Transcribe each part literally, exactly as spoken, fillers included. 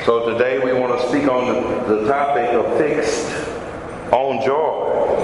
So today we want to speak on the, the topic of fixed on joy.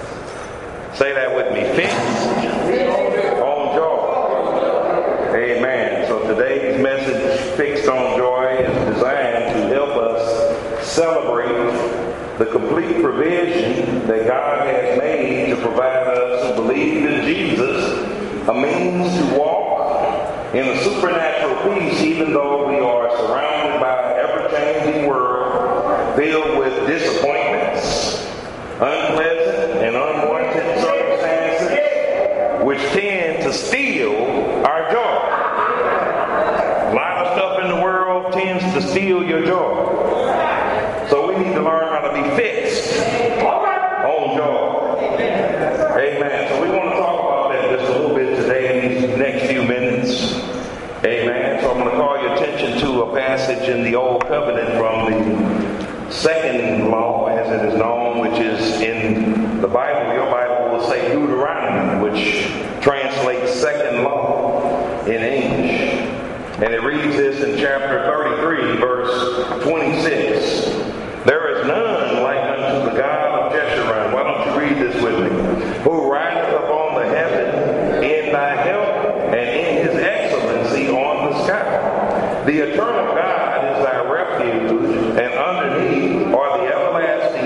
Say that with me. Fixed on joy. Amen. So today's message, Fixed on Joy, is designed to help us celebrate the complete provision that God has made to provide us who believe in Jesus a means to walk in a supernatural peace, even though we are surrounded by an ever-changing world filled with disappointments, unpleasant and unwanted circumstances, which tend to steal our joy. A lot of stuff in the world tends to steal your joy. So we need to learn how to be fixed on joy. Amen. So we want to talk about that just a little bit today in these next few minutes. Amen. So I'm going to call your attention to a passage in the Old Covenant from the second law, as it is known, which is in the Bible. Your Bible will say Deuteronomy, which translates second law in English. And it reads this in chapter thirty-three, verse twenty-six. There is none like unto the God of Jeshurun. Why don't you read this with me? Who rideth upon the heaven in thy help, and in his excellency on the sky. The eternal God is thy refuge, and underneath are the everlasting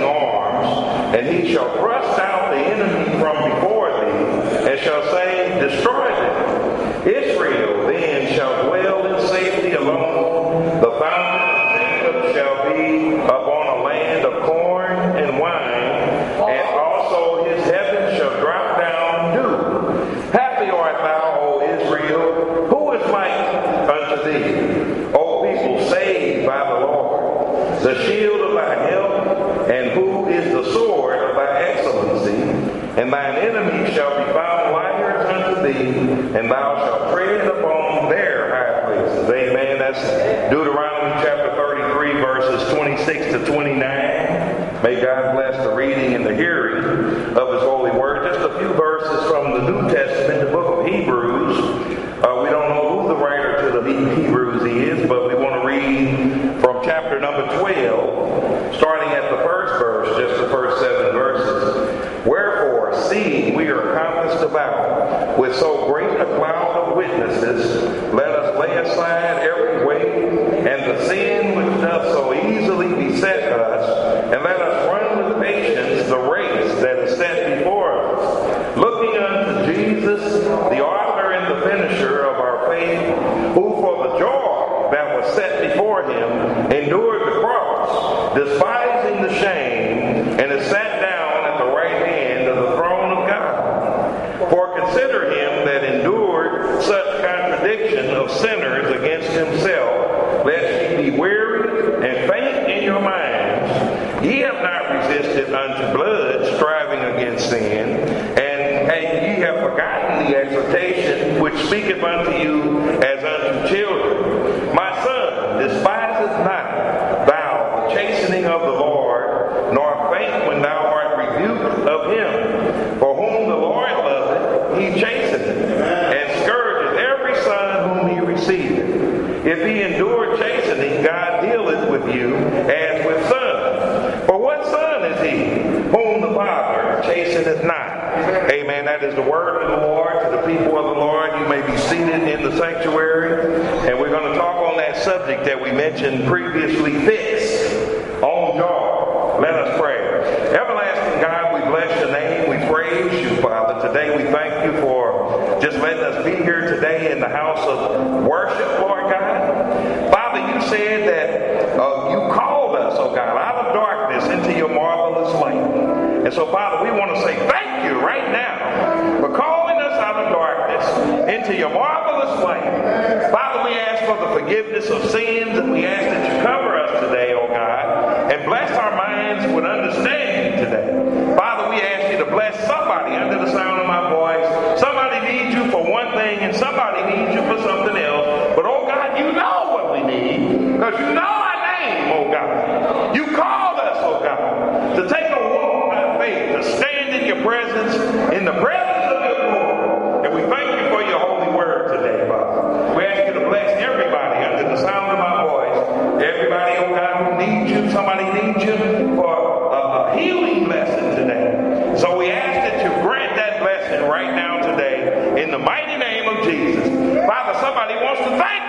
arms, and he shall thrust out the enemy from before thee, and shall say, Destroy them. Israel then shall dwell in safety alone. The fountain of Jacob shall be upon a land of corn and wine, and also his heaven shall drop down dew. Happy art thou, O Israel, who is like unto thee, O people saved by the Lord, the shield of thy help, and who is the sword of thy excellency, and thine enemies shall be found liars unto thee, and thou shalt tread upon their high places. Amen. That's Deuteronomy chapter thirty-three, verses twenty-six to twenty-nine. May God bless the reading and the hearing of his holy word. Just a few verses from the New Testament, the book of Hebrews. Uh, we don't know who the writer to the Hebrews is, but we want to read from chapter number twelve, starting at the first verse, just the first seven verses. Wherefore, seeing we are compassed about with so great a cloud of witnesses, let us lay aside every weight and the sin which doth so easily beset us, and let us run with patience the race that is set before us, looking unto Jesus, the author and the finisher of our faith, who for the joy that was set before him endured the cross, despising the shame, and is sat down at the right hand of the throne of God. For consider him that endured such contradiction of sinners against himself, lest ye be weary and faint in your minds. Ye have not resisted unto blood, striving against sin, and, and ye have forgotten the exhortation which speaketh unto you as unto children. My son, despiseth not thou the chastening of the Lord, nor faint when thou art rebuked of him. For whom the Lord loveth, he chasteneth, and scourgeth every son whom he receiveth. If he endured chastening, God dealeth with you as with sons. For what son is he whom the Father chasteneth not? Amen. That is the word of the Lord to the people of the Lord. You may be seated in the sanctuary, and we're going to talk on that subject that we mentioned previously, fixed on joy. Let us pray. Everlasting God, we bless your name. We praise you, Father. Today we thank you for just letting us be here today in the house of worship, Lord God. Father, you said that uh, you called us, oh God, out of darkness into your marvelous light. And so, Father, we want to say thank you right now for calling us out of darkness into your marvelous light. Father, we ask for the forgiveness of sins, and we ask that you cover us today, oh God, and bless our minds with understanding today. Father, we ask you to bless somebody under the sound of my voice. Somebody needs you for one thing, and somebody needs you for something else. But, oh God, you know what we need, because you know our name, oh God. You called us, oh God, to take a walk by faith, to stand in your presence, in the presence of your glory. And we thank you for your holy word today, Father. We ask you to bless everybody under the sound of my voice, everybody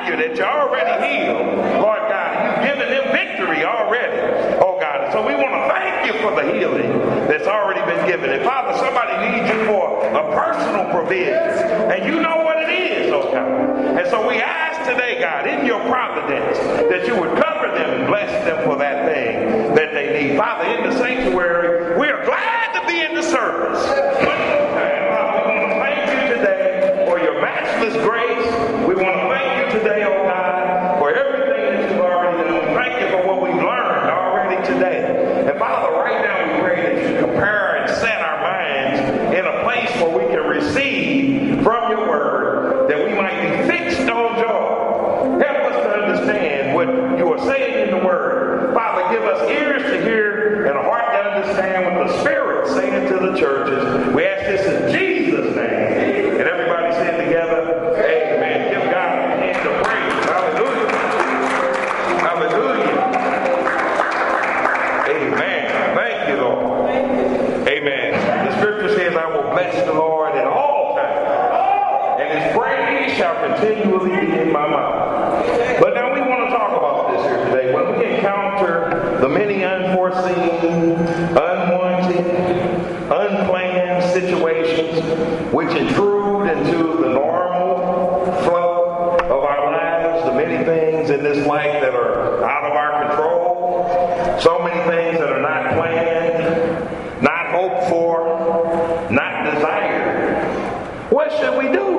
thank you that you're already healed, Lord God. You've given them victory already, oh God. So we want to thank you for the healing that's already been given. And Father, somebody needs you for a personal provision. And you know what it is, oh God. And so we ask today, God, in your providence, that you would cover them and bless them for that thing that they need. Father, in the sanctuary, we are glad to be in the service. Matchless grace. We want to thank you today, oh God, for everything that you've already done. Thank you for what we've learned already today. And Father, right now we pray that you compare and set our minds in a place where we can receive from your word, that we might be fixed on joy. Help us to understand what you are saying in the word. Father, give us ears to hear and a heart to understand what the Spirit is saying to the churches. We ask this in Jesus' name. And everybody said together, amen. Give God a hand of praise. Hallelujah. Hallelujah. Amen. Thank you, Lord. Amen. The scripture says, I will bless the Lord at all times, and his praise shall continually be in my mouth. But now we want to talk about this here today. When we encounter the many unforeseen, unwanted, unplanned situations which intrude into the normal flow of our lives, the many things in this life that are out of our control, so many things that are not planned, not hoped for, not desired. What should we do?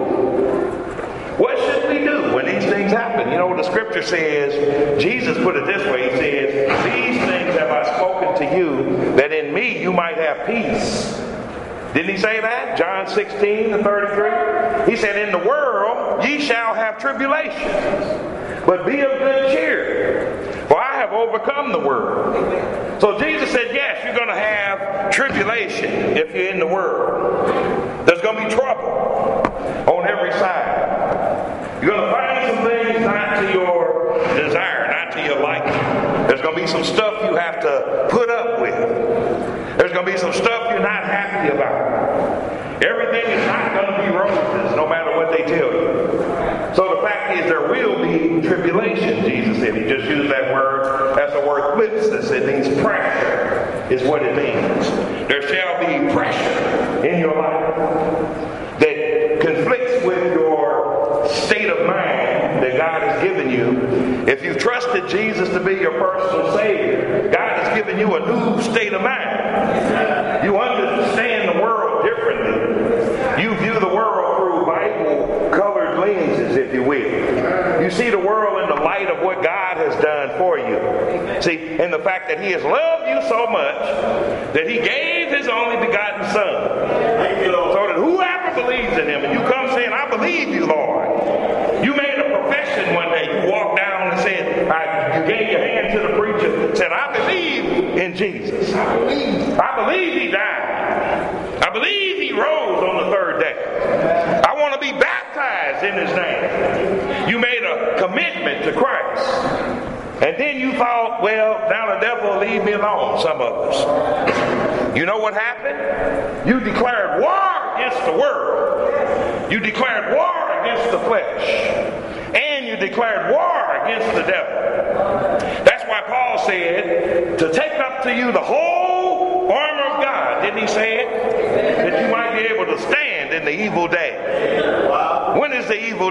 What should we do when these things happen? You know, the scripture says, Jesus put it this way, he says, these things have I spoken to you, that in me you might have peace. Didn't he say that? John sixteen and thirty-three. He said, in the world ye shall have tribulation, but be of good cheer, for I have overcome the world. So Jesus said, yes, you're going to have tribulation if you're in the world. There's going to be trouble on every side. You're going to find some things not to your desire, not to your liking. There's going to be some stuff you have to put up with. There's going to be some stuff you're not happy about. Everything is not going to be roses, no matter what they tell you. So the fact is, there will be tribulation, Jesus said. He just used that word. That's the word thlipsis. It means pressure, is what it means. There shall be pressure in your life that conflicts with your state of mind that God has given you. If you've trusted Jesus to be your personal Savior, God has given you a new state of mind. You understand the world differently. You view the world through Bible-colored lenses, if you will. You see the world in the light of what God has done for you. See, and the fact that he has loved you so much that he gave his only begotten Son. So that whoever believes in him, and you come saying, I believe you, Lord. You made a profession one day. You walked down and said, I, you gave your hand to the preacher, said, I believe in Jesus. I believe. I believe he died. I believe he rose on the third day. I want to be baptized in his name. You made a commitment to Christ. And then you thought, well, now the devil will leave me alone, some of us. You know what happened? You declared war against the world. You declared war against the flesh. And you declared war against the devil. That's why Paul said to take up to you the whole armor of God. Didn't he say it? That you might be able to stand in the evil day. When is the evil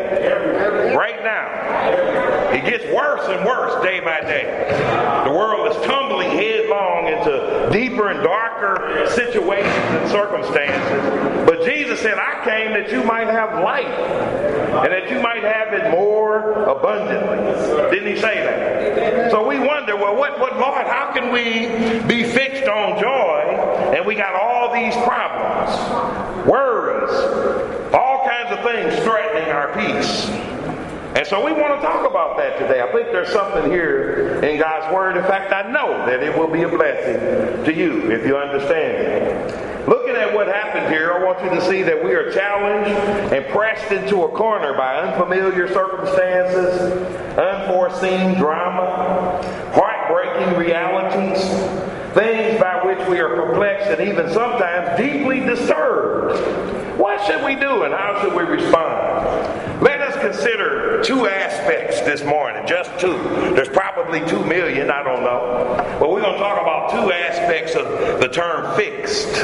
day? Right now. It gets worse and worse day by day. The world is tumbling headlong into deeper and darker situations and circumstances. But Jesus said, I came that you might have life, and that you might have it more abundantly. Didn't he say that? So we wonder, well, what, what, Lord, how can we be fixed on joy, and we got all these problems, worries, all kinds of things threatening our peace? And so we want to talk about that today. I think there's something here in God's Word. In fact, I know that it will be a blessing to you if you understand it. Looking at what happened here, I want you to see that we are challenged and pressed into a corner by unfamiliar circumstances, unforeseen drama, heartbreaking realities, things by which we are perplexed and even sometimes deeply disturbed. What should we do and how should we respond? Let us consider two aspects this morning, just two. There's probably two million, I don't know. But we're going to talk about two aspects of the term fixed.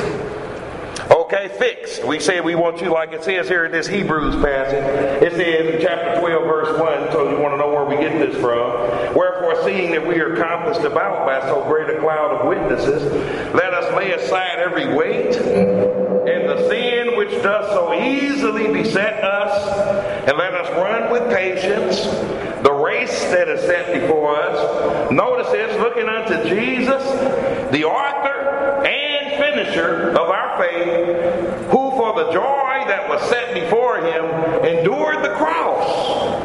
Okay, fixed. We say we want you, like it says here in this Hebrews passage. It says in chapter twelve, verse one, so you want to know where we get this from. Wherefore, seeing that we are compassed about by so great a cloud of witnesses, let us lay aside every weight and the sin which does so easily beset us, and let us run with patience the race that is set before us. Notice it's looking unto Jesus, the author and finisher of our faith, who for the joy that was set before him endured the cross,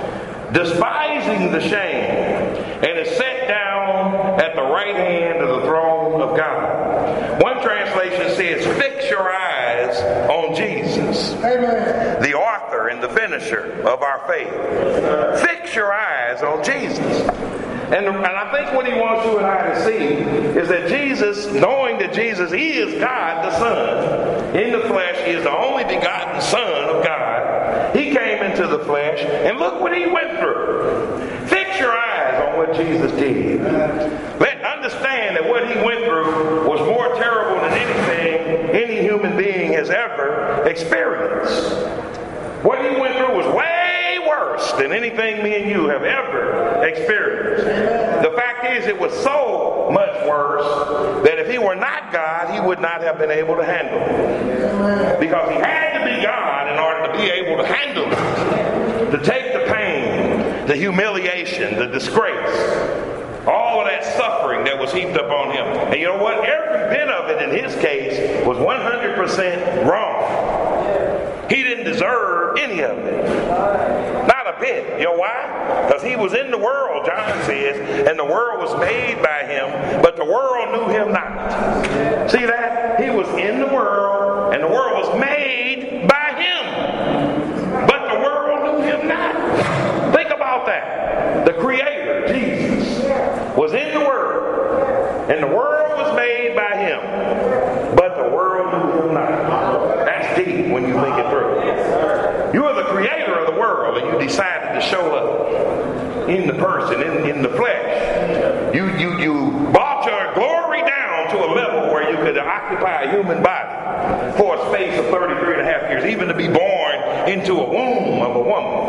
despising the shame, and is set down at the right hand of the throne of God. One translation says, fix your eyes on Jesus, Amen. The author and the finisher of our faith. Fix your eyes on Jesus. And, and I think what he wants you and I to see is that Jesus, knowing that Jesus is God the Son, in the flesh, he is the only begotten Son of God. He came into the flesh, and look what he went through. Fix your eyes on what Jesus did. Let understand that what he went through was more terrible than anything any human being has ever experienced. What he went through was way worse than anything me and you have ever experienced. The fact is, it was so much worse that if he were not God, he would not have been able to handle it. Because he had to be God in order to be able to handle it. To take the pain, the humiliation, the disgrace, all of that suffering that was heaped up on him. And you know what? Every bit of it in his case was one hundred percent wrong. He didn't deserve any of it. Not a bit. You know why? Because he was in the world, John says, and the world was made by him, but the world knew him not. See that? He was in the world, and the world was made by him, but the world knew him not. Think about that. The Creator, Jesus, was in the world, and the world was made by him, but the world knew him not. That's deep when you think it through. You are the creator of the world, and you decided to show up in the person, in, in the flesh. You, you, you brought your glory down to a level where you could occupy a human body for a space of thirty-three and a half years, even to be born into a womb of a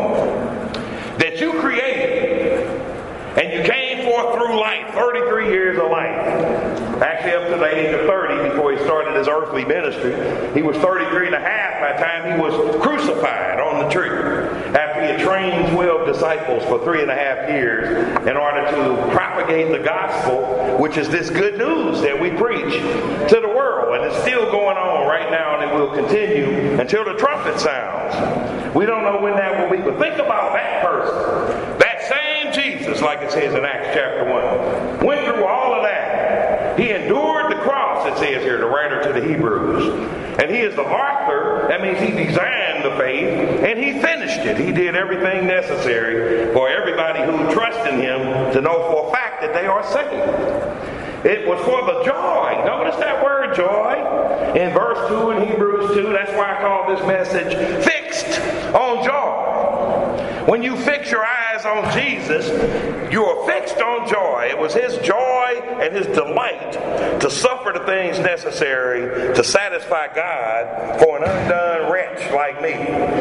woman that you created, and you came forth through life, thirty-three years of life. Actually up to the age of thirty before he started his earthly ministry. He was thirty-three and a half by the time he was crucified on the tree. After he had trained twelve disciples for three and a half years in order to propagate the gospel, which is this good news that we preach to the world. And it's still going on right now, and it will continue until the trumpet sounds. We don't know when that will be, but think about that person. That same Jesus, like it says in Acts chapter one, went through all of that. He endured the cross, it says here, the writer to the Hebrews. And he is the author. That means he designed the faith, and he finished it. He did everything necessary for everybody who trusts in him to know for a fact that they are saved. It was for the joy. Notice that word joy in verse two in Hebrews two. That's why I call this message Fixed on Joy. When you fix your eyes on Jesus, you are fixed on joy. It was his joy and his delight to suffer the things necessary to satisfy God for an undone wretch like me.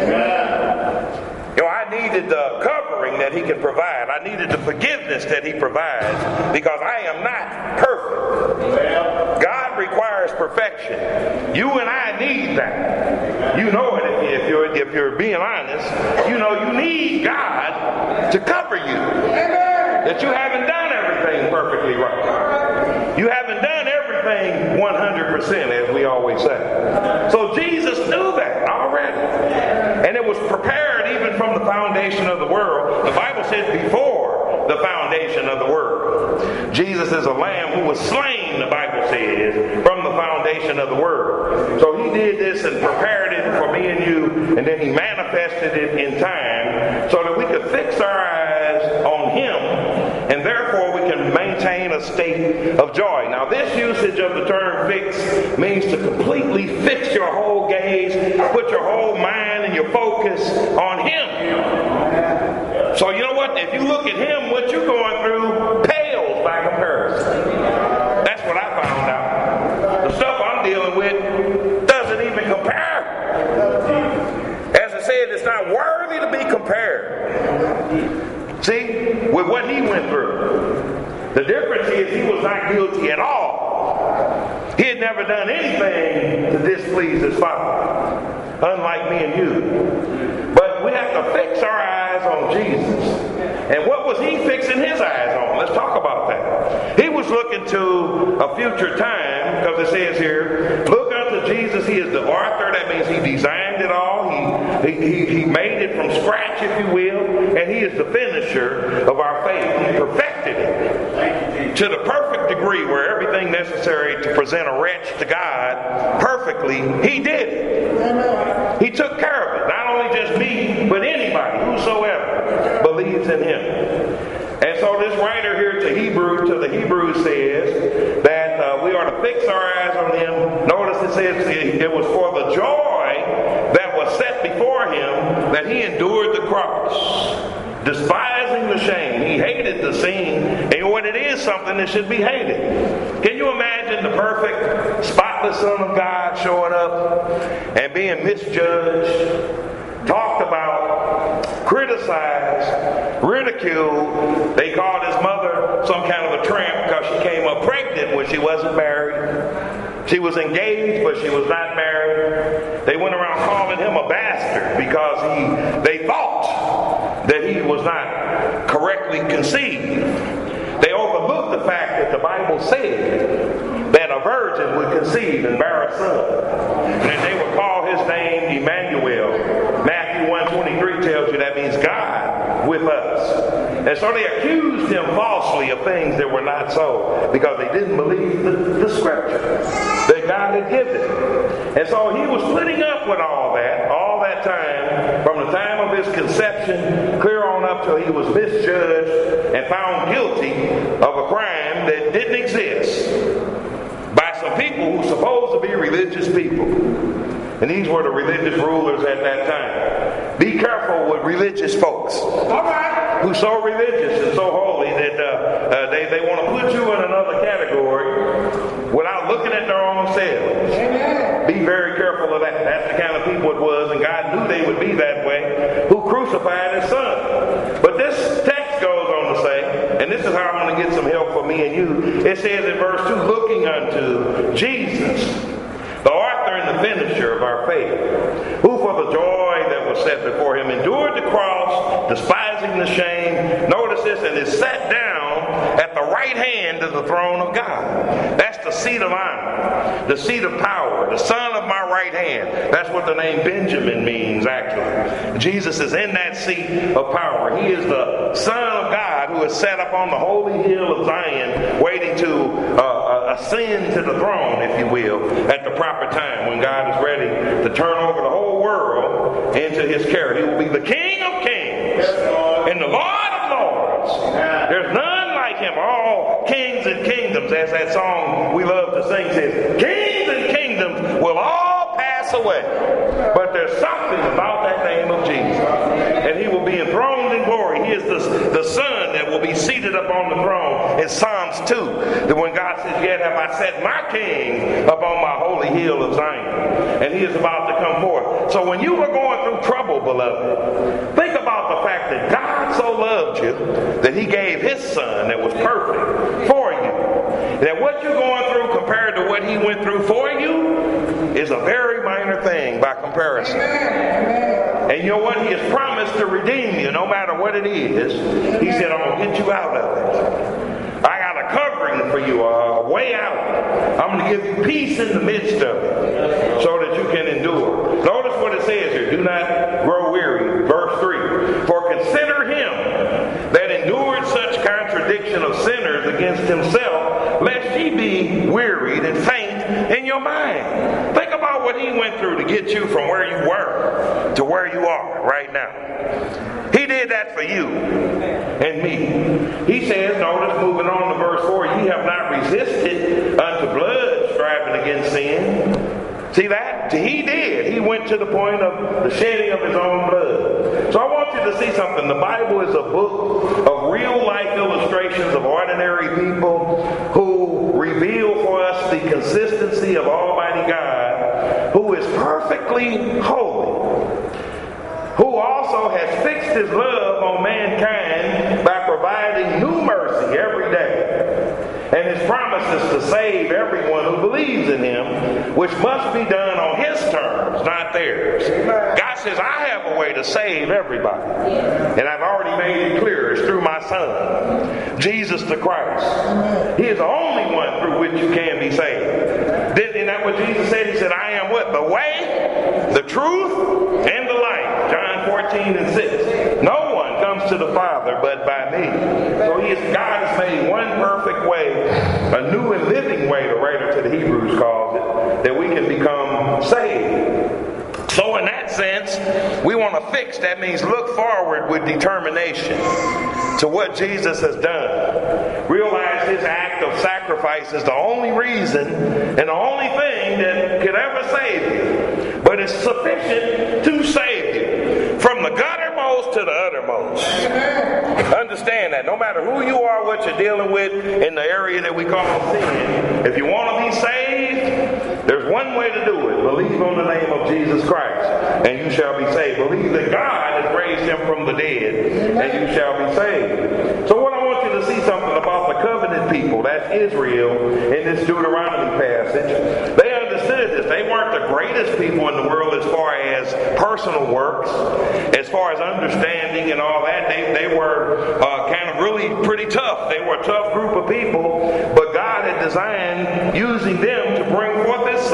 You know, I needed the covering that he can provide. I needed the forgiveness that he provides because I am not perfect. God requires perfection. You and I need that. You know it if you're, if you're being honest. You know you need God to cover you. That you haven't done everything perfectly right. You haven't done everything one hundred percent, as we always say. So Jesus knew that already. And it was prepared even from the foundation of the world. The Bible says before the foundation of the world. Jesus is a lamb who was slain, the Bible says, from the foundation of the world. So he did this and prepared it for me and you, and then he manifested it in time so that we could fix our eyes on him, and therefore we can maintain a state of joy. Now this usage of the term fix means to completely fix your whole gaze, put your whole mind and keeping your focus on him. So you know what? If you look at him, what you're going through pales by comparison. That's what I found out. The stuff I'm dealing with doesn't even compare. As I said, it's not worthy to be compared. See, with what he went through. The difference is he was not guilty at all. He had never done anything to displease his Father, unlike me and you. But we have to fix our eyes on Jesus. And what was he fixing his eyes on? Let's talk about that. He was looking to a future time, because it says here, look unto Jesus. He is the author. That means he designed it all. He, he, he made it from scratch, if you will. And he is the finisher of our faith. He perfected it to the perfect degree where everything necessary to present a wretch to God perfectly, he did it. He took care of it. Not only just me, but anybody, whosoever believes in him. And so this writer here to Hebrew, to the Hebrews says that uh, we are to fix our eyes on him. Notice it says it was for the joy that was set before him that he endured the cross, despising the shame. He hated the sin. And when it is something that should be hated. Can you imagine the perfect, spotless Son of God showing up and being misjudged, talked about, criticized, ridiculed? They called his mother some kind of a tramp because she came up pregnant when she wasn't married. She was engaged, but she was not married. They went around calling him a bastard because he, they thought that he was not correctly conceived. They overlooked the fact that the Bible said that a virgin would conceive and bear a son. And they would call his name Emmanuel. Matthew one twenty-three tells you that means God with us. And so they accused him falsely of things that were not so, because they didn't believe the, the scripture that God had given. And so he was putting up with all that, all that time, from the time of his conception, clear on up till he was misjudged and found guilty of a crime that didn't exist by some people who supposed to be religious people. And these were the religious rulers at that time. Be careful with religious folks. All right. Who's so religious and so holy that uh, uh, they, they want to put you in another category without looking at their own selves. Amen. Be very careful of that. That's the kind of people it was, and God knew they would be that way, who crucified his son. But this text goes on to say, and this is how I'm going to get some help for me and you. It says in verse two, looking unto Jesus, the author and the finisher of our faith, who for the joy that was set before him endured the cross, despising the shame. Notice this, and is sat down at the right hand of the throne of God. That's the seat of honor, the seat of power, the son of my right hand. That's what the name Benjamin means, actually. Jesus is in that seat of power. He is the Son of God who is set up on the holy hill of Zion, waiting to uh, ascend to the throne, if you will, at the proper time when God is ready to turn over the whole world into his care. He will be the King of kings and the Lord of lords. There's none like him. All kings and kingdoms, as that song we love to sing says, kings and kingdoms will all pass away. But there's something about that name of Jesus. And he will be enthroned in glory. He is the, the Son that will be seated upon the throne. In Psalms two, that when God says, yet have I set my King upon my holy hill of Zion. And he is about to come forth. So when you are going through trouble, beloved, think about the fact that God so loved you that he gave his Son that was perfect for you. That what you're going through compared to what he went through for you is a very minor thing by comparison. And you know what? He has promised to redeem you no matter what it is. He said, I'm going to get you out of it. I got a covering for you, a way out. I'm going to give you peace in the midst of it so that you can endure. Notice what it says here. Do not grow weary. Verse three. For consider him that endured such contradiction of sinners against himself, lest ye be wearied and faint in your mind. Think about what he went through to get you from where you were to where you are right now. He did that for you and me. He says, notice, moving on to verse four, ye have not resisted unto blood, striving against sin. See that? He did. He went to the point of the shedding of his own blood. So I want you to see something. The Bible is a book of real life illustrations of ordinary people who reveal for us the consistency of Almighty God, who is perfectly holy, who also has fixed his love on mankind by providing new mercy every day, and his promises to save everyone who believes in him, which must be done on his terms, not theirs. God says, I have a way to save everybody. And I've already made it clear. It's through my Son, Jesus the Christ. He is the only one through which you can be saved. Isn't that what Jesus said? He said, I am what? The way, the truth, and the life. John fourteen and six. No one comes to the Father but by me. So he is, God has made one perfect way, a new and living way, the writer to the Hebrews calls it, that we can become saved. So in that sense, we want to fix, that means look forward with determination to what Jesus has done. Realize his act of sacrifice is the only reason and the only thing that could ever save you. But it's sufficient to save you from the guttermost to the uttermost. Understand that. No matter who you are, what you're dealing with in the area that we call sin, if you want to be saved, there's one way to do it. Believe on the name of Jesus Christ, and you shall be saved. Believe that God has raised him from the dead, and you shall be saved. So what I want you to see something about the covenant people, that's Israel, in this Deuteronomy passage. They understood this. They weren't the greatest people in the world as far as personal works, as far as understanding and all that. They, they were uh, kind of really pretty tough. They were a tough group of people, but God had designed using them to bring forth his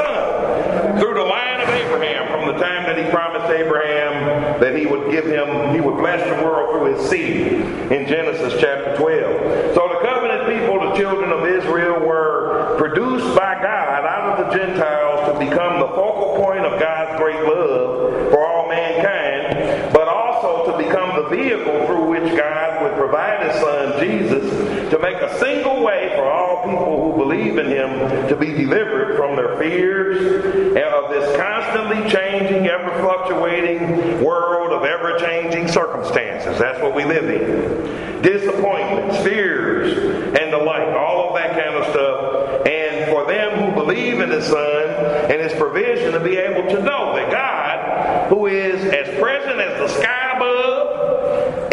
Son through the line of Abraham, from the time that he promised Abraham that he would give him, he would bless the world through his seed in Genesis chapter twelve. So the covenant people, the children of Israel, were produced by God out of the Gentiles to become the focal point of God's great love for all mankind, but also to become the vehicle through which God would provide his Son Jesus to make a single way for all people who believe in him to be delivered from their fears and of this constantly changing, ever fluctuating world of ever changing circumstances. That's what we live in. Disappointments, fears, and the like, all of that kind of stuff. And for them who believe in his Son and his provision to be able to know that God, who is as present as the sky above,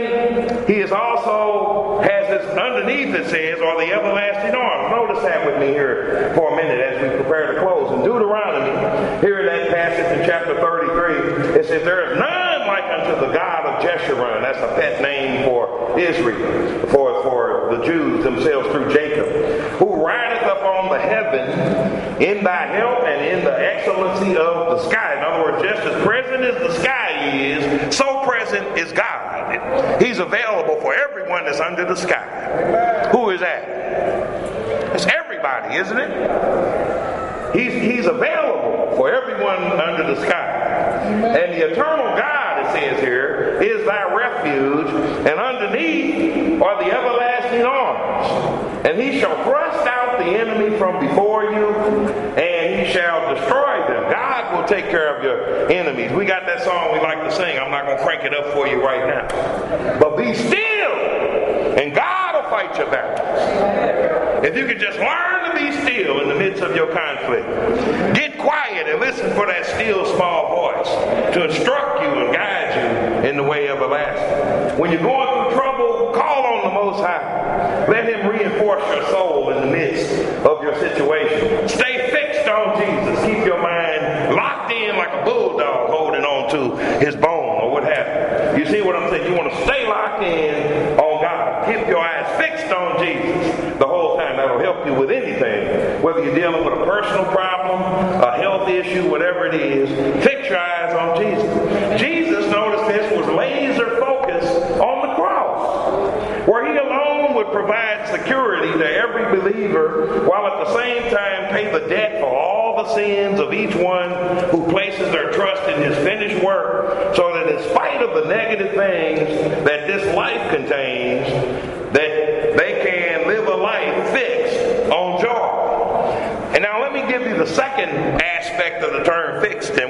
and he is also has his underneath, it says, or the everlasting arms. Notice that with me here for a minute as we prepare to close. In Deuteronomy, here in that passage in chapter thirty-three, it says, there is none like unto the God of Jeshurun. That's a pet name for Israel, for, for the Jews themselves through Jacob, who rideth up on the heaven in thy help and in the excellency of the sky. In other words, just as present as the sky is, so present is God. He's available for everyone that's under the sky. Who is that? It's everybody, isn't it? He's, he's available for everyone under the sky. And the eternal God, it says here, is thy refuge, and underneath are the everlasting arms. And he shall thrust out the enemy from before you, and he shall destroy them. God will take care of your enemies. We got that song we like to sing. I'm not going to crank it up for you right now. But be still, and God will fight your battles. If you could just learn to be still in the midst of your conflict. Get quiet and listen for that still small voice to instruct you and guide you in the way everlasting. When you're going through trouble, call on the Most High. Let him reinforce your soul in the midst of your situation. Stay fixed on Jesus. Keep your mind locked in like a bulldog holding on to his bone or what have you. You see what I'm saying? You want to stay locked in on God. Keep your eyes fixed on Jesus the whole time. That'll help you with anything. Whether you're dealing with a personal problem, a health issue, whatever it is, fix your eyes on Jesus. Jesus, notice this, was laser focused on the cross, where he alone would provide security to every believer, while at the same time pay the debt for all the sins of each one who places their trust in his finished work, so that in spite of the negative things that this life contains, that they can live a life fixed on joy. And now let me give you the second aspect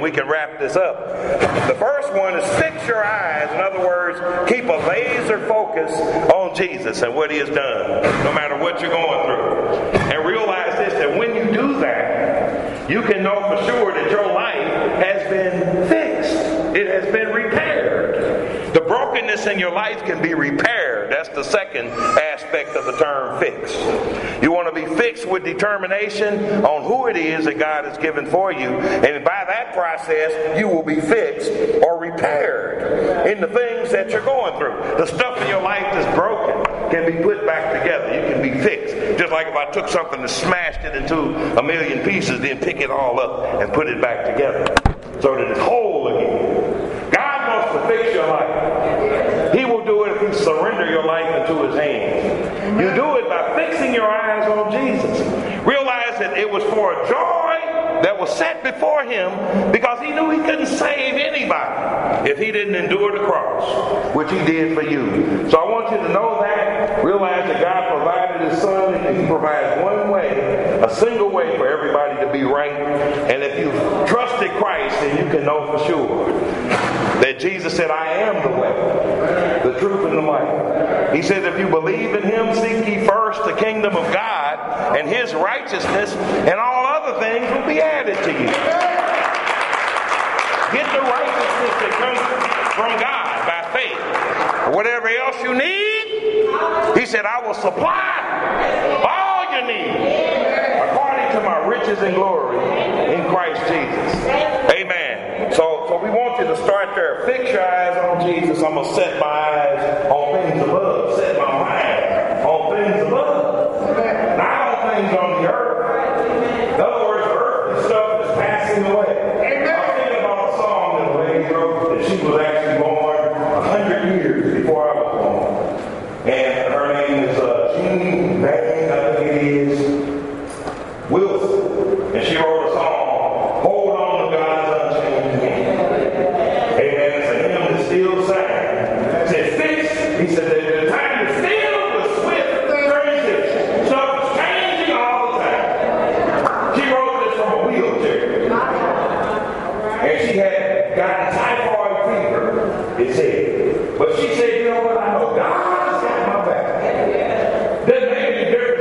we can wrap this up. The first one is fix your eyes. In other words, keep a laser focus on Jesus and what he has done, no matter what you're going through. And realize this, that when you do that, you can know for sure that your life has been fixed. It has been repaired. The brokenness in your life can be repaired. That's the second aspect of the term fixed. You want to be fixed with determination on who it is that God has given for you. And by that process, you will be fixed or repaired in the things that you're going through. The stuff in your life that's broken can be put back together. You can be fixed. Just like if I took something and smashed it into a million pieces, then pick it all up and put it back together so that it's whole again. God wants to fix your life. He will do it if you surrender your life into his hands. You do it by fixing your eyes on Jesus. Realize that it was for a joy that was set before him because he knew he couldn't save anybody if he didn't endure the cross, which he did for you. So I want you to know that. Realize that God provided his son, and he provides one way, a single way for everybody to be right. And if you've trusted Christ, then you can know for sure that Jesus said, I am the way, the truth, and the life. He said, if you believe in him, seek ye first the kingdom of God and his righteousness, and all other things will be added to you. Get the righteousness that comes from God by faith. Whatever else you need, he said, I will supply all you need according to my riches and glory in Christ Jesus. Amen. So, so we want you to start there. Fix your eyes on Jesus. I'm going to set my eyes on things above. Set my mind on things above. Not on things on the earth. In other words, earthly stuff is passing away. I'm thinking about a song that a lady wrote that she was actually born a hundred years before I was born. And her name is uh, Jean Van, I think it is, Wilson. And she wrote a song, Hold On to God's Unchanging Hand. Amen. It's a hymn that still sang. It said, fix. He said, the time is filled with swift transition. Stuff is changing all the time. She wrote this from a wheelchair. And she had gotten typhoid fever, it said. But she said, you know what, I know God's got my back. Doesn't make any difference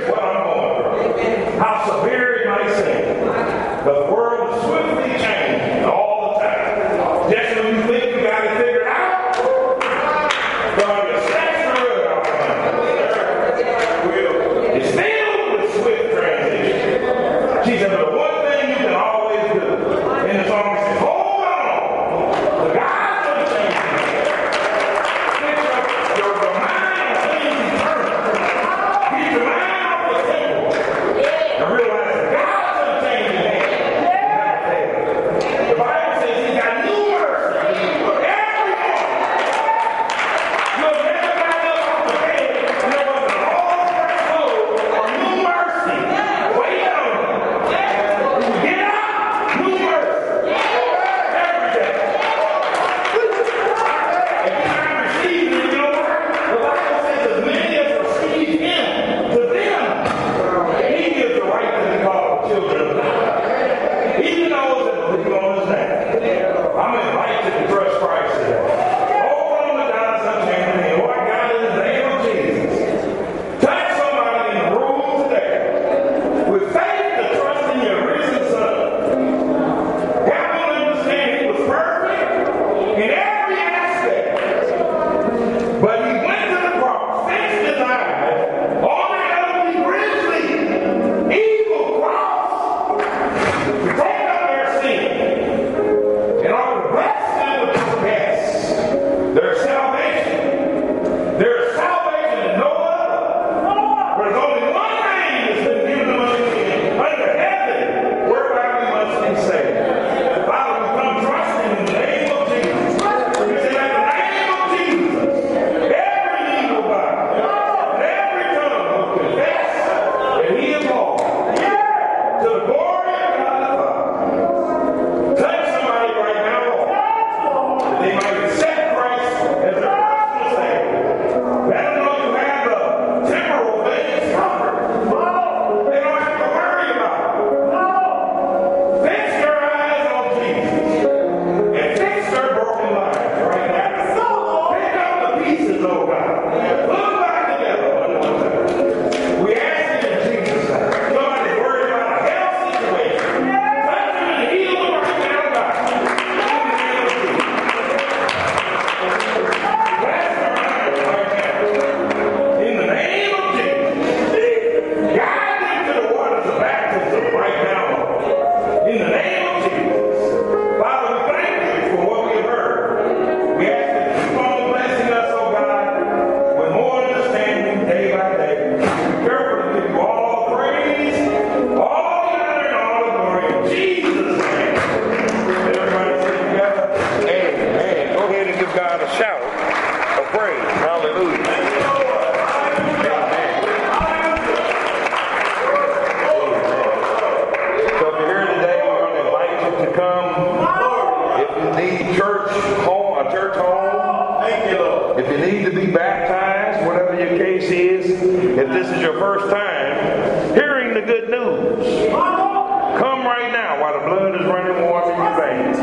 the case is, if this is your first time hearing the good news, come right now while the blood is running warm in your veins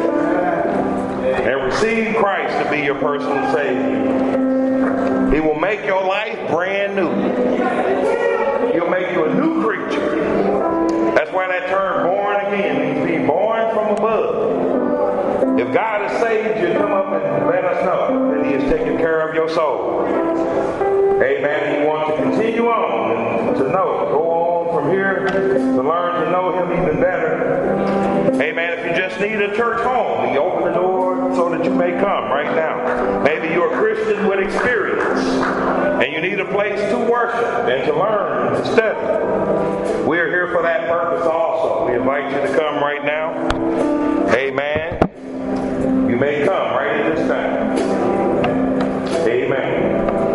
and receive Christ to be your personal Savior. He will make your life brand new. He'll make you a new creature. That's why that term born again means being born from above. If God has saved you, come up and let us know that He has taken care of your soul. Amen. You want to continue on and to know, go on from here to learn to know Him even better. Amen. If you just need a church home, you open the door so that you may come right now. Maybe you're a Christian with experience and you need a place to worship and to learn and to study. We're here for that purpose also. We invite you to come right now. Amen. You may come right at this time. Amen.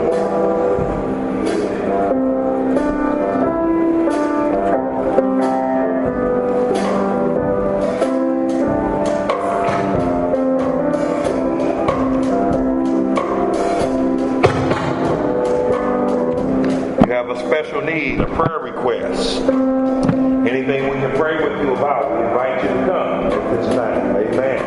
Special need, a prayer request, anything we can pray with you about, we invite you to come at this time. Amen.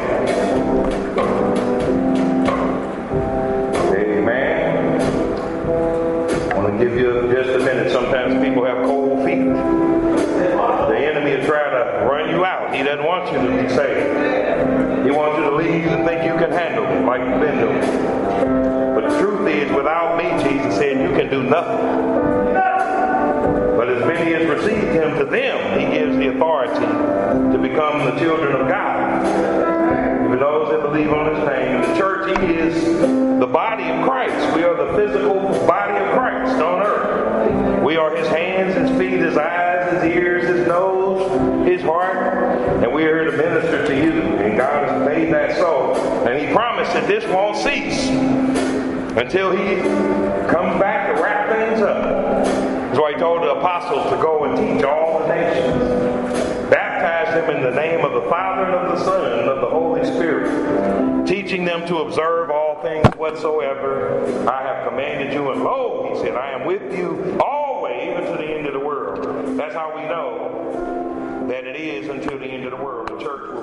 Amen. I want to give you just a minute. Sometimes people have cold feet. The enemy will try to run you out. He doesn't want you to be saved. He wants you to leave and think you can handle it like you've been doing. But the truth is, without me, Jesus said, you can do nothing. But as many as received Him, to them He gives the authority to become the children of God. Even those that believe on His name. The church is the body of Christ. We are the physical body of Christ on earth. We are His hands, His feet, His eyes, His ears, His nose, His heart. And we are here to minister to you. And God has made that so. And He promised that this won't cease until He comes back to wrap things up. That's why He told the apostles to go and teach all the nations. Baptize them in the name of the Father and of the Son and of the Holy Spirit. Teaching them to observe all things whatsoever I have commanded you. And lo, He said, I am with you always even to the end of the world. That's how we know that it is until the end of the world. The church